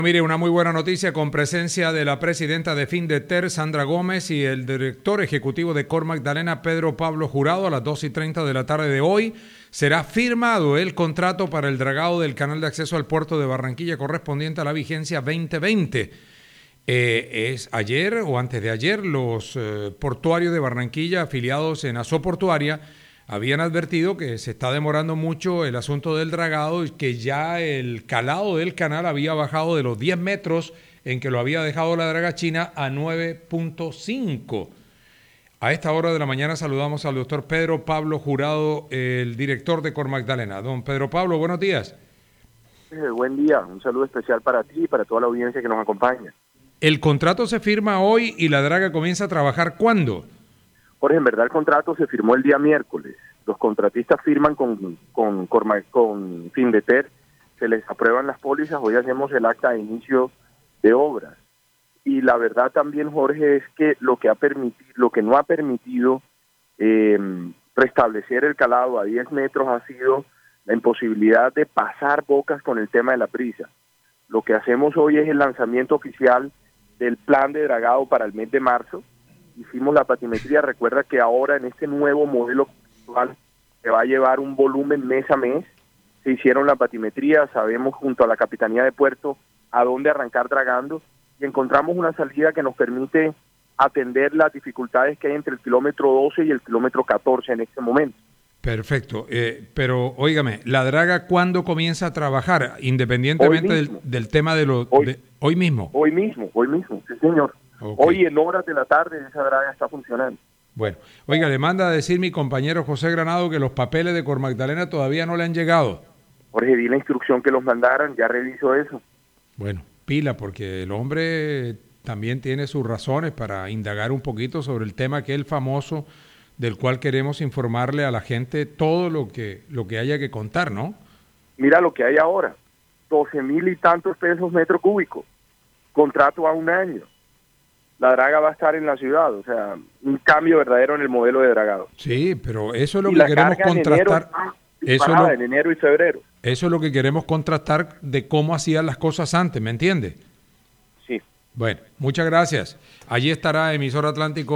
Mire, una muy buena noticia con presencia de la presidenta de Findeter, Sandra Gómez, y el director ejecutivo de Cor Magdalena, Pedro Pablo Jurado. A las 2:30 de la tarde de hoy será firmado el contrato para el dragado del canal de acceso al puerto de Barranquilla correspondiente a la vigencia 2020. Es ayer o antes de ayer los portuarios de Barranquilla afiliados en Asoportuaria habían advertido que se está demorando mucho el asunto del dragado y que ya el calado del canal había bajado de los 10 metros en que lo había dejado la dragachina a 9.5. A esta hora de la mañana saludamos al doctor Pedro Pablo Jurado, el director de Cor Magdalena. Don Pedro Pablo, buenos días. Buen día, un saludo especial para ti y para toda la audiencia que nos acompaña. El contrato se firma hoy y la draga comienza a trabajar ¿cuándo? Jorge, en verdad el contrato se firmó el día miércoles. Los contratistas firman con Findeter, se les aprueban las pólizas, hoy hacemos el acta de inicio de obras. Y la verdad también, Jorge, es que lo que no ha permitido restablecer el calado a 10 metros ha sido la imposibilidad de pasar bocas con el tema de la prisa. Lo que hacemos hoy es el lanzamiento oficial del plan de dragado para el mes de marzo. Hicimos la patimetría, recuerda que ahora en este nuevo modelo actual se va a llevar un volumen mes a mes. Se hicieron la patimetría, sabemos junto a la Capitanía de Puerto a dónde arrancar dragando y encontramos una salida que nos permite atender las dificultades que hay entre el kilómetro 12 y el kilómetro 14 en este momento. Perfecto, pero óigame, ¿la draga cuándo comienza a trabajar? Independientemente del tema de lo... ¿Hoy mismo? Hoy mismo, sí señor. Okay. Hoy en horas de la tarde esa draga está funcionando. Bueno, oiga, le manda a decir mi compañero José Granado que los papeles de Cor Magdalena todavía no le han llegado. Jorge, di la instrucción que los mandaran, ya reviso eso. Bueno, pila, porque el hombre también tiene sus razones para indagar un poquito sobre el tema aquel famoso del cual queremos informarle a la gente todo lo que haya que contar, ¿no? Mira lo que hay ahora, 12,000 y tantos pesos metro cúbico, contrato a un año. La draga va a estar en la ciudad, o sea, un cambio verdadero en el modelo de dragado. Sí, pero eso es lo que queremos contrastar. En enero y febrero. Eso es lo que queremos contrastar de cómo hacían las cosas antes, ¿me entiende? Sí. Bueno, muchas gracias. Allí estará Emisor Atlántico.